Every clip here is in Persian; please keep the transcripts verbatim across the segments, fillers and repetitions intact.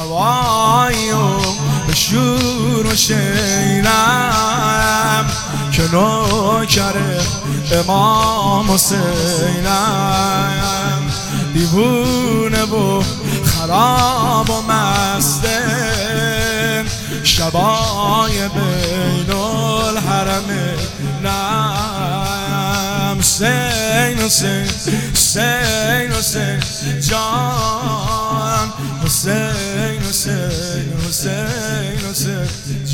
هوایی و به شور و شیرم که نوکر امام حسینم. دیوونه و خراب و مسته شبای بین الحرمینم. حسین حسین حسین حسین جان، حسین حسین حسین حسین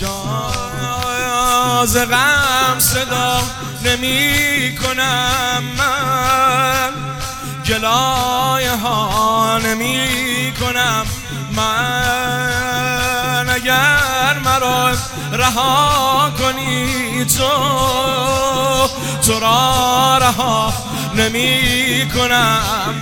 جان. ز غم صدا نمی کنم من، گلایه ها نمی کنم من. اگر مرا رها کنی تو، تو را رها نمی کنم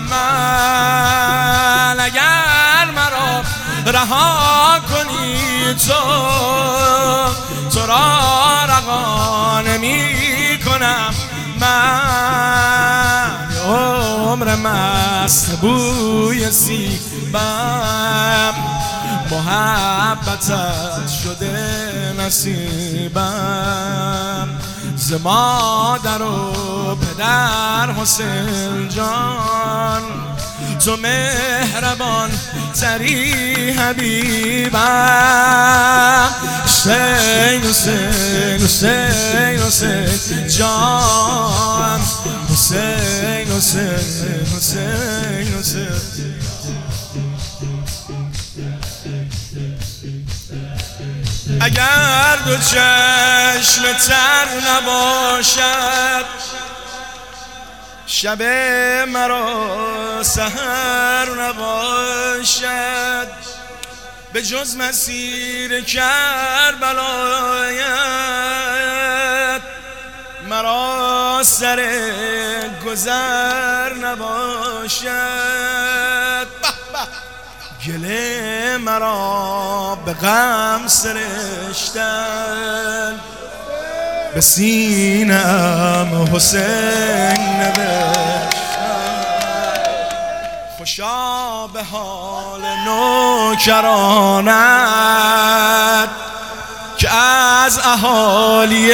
من. اگر مرا رها کنی تو، تو را رها نمی کنم من. عمر مست بوی سیبم، محبتت شده نصیبم. ز مادر و پدر حسین جان، تو مهربان تری حبیبم. حسین حسین حسین حسین جان، حسین حسین حسین حسین. اگر دو چشم تر نباشد شب مرا سحر نباشد، به جز مسیر کربلایت مرا سر گذر نباشد. گله مرا به غم سرشتن، به سینه‌ام حسین نوشتن. خوشا به حال نوکرانت که از اهالی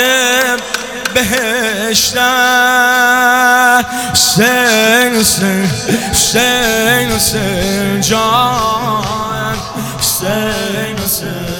بهشتن. حسین حسین حسین حسین جان، حسین حسین